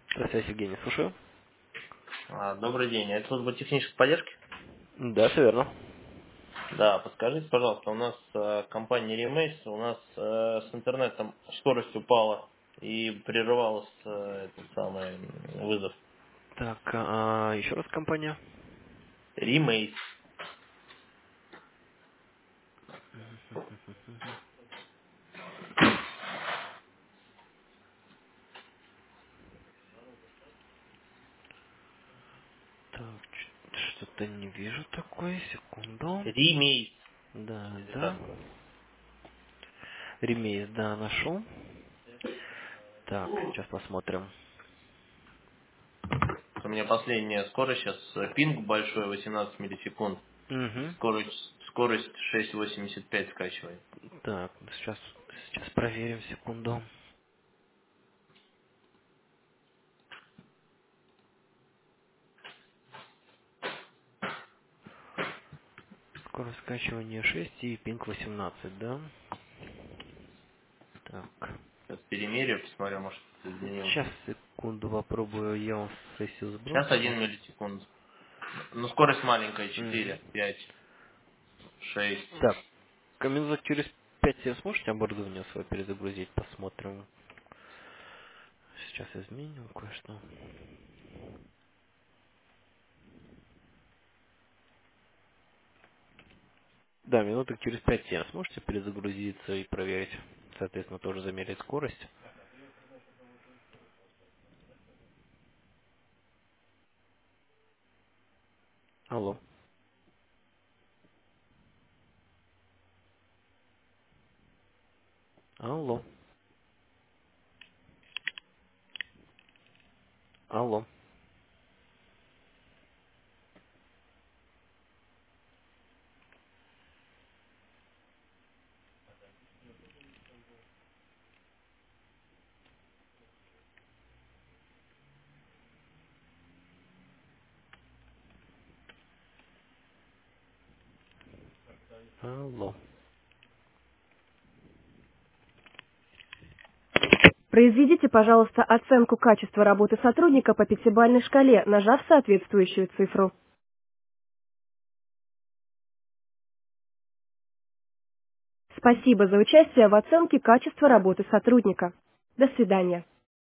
Здравствуйте, Евгений, слушаю. Добрый день. Это служба технической поддержки? Да, все верно. Да, подскажите, пожалуйста, у нас компания Remaze, у нас с интернетом скорость упала и прерывался этот самый вызов. Так, еще раз компания. Remaze. Так, что-то не вижу такой, секунду. Remaze. Да, Или да. так. Ремейс, да, нашел. Так, сейчас посмотрим. У меня последняя скорость сейчас, пинг большой, 18 миллисекунд. Угу. Скорость 6,85 скачивает. Так, сейчас проверим, секунду. Скорость скачивания 6 и пинг 18, да? Так. Сейчас перемерю, посмотрю, может изменилось. Сейчас, секунду, попробую, я вам сессию Сейчас сброшу. 1 миллисекунд. Ну, скорость маленькая, Угу. 4, 5, 6. Так, минут через 5 вы сможете оборудование свое перезагрузить? Посмотрим. Сейчас изменим кое-что. Да, минуток через 5-7 сможете перезагрузиться и проверить. Соответственно, тоже замерить скорость. Алло. Алло. Алло. Алло. Произведите, пожалуйста, оценку качества работы сотрудника по пятибалльной шкале, нажав соответствующую цифру. Спасибо за участие в оценке качества работы сотрудника. До свидания.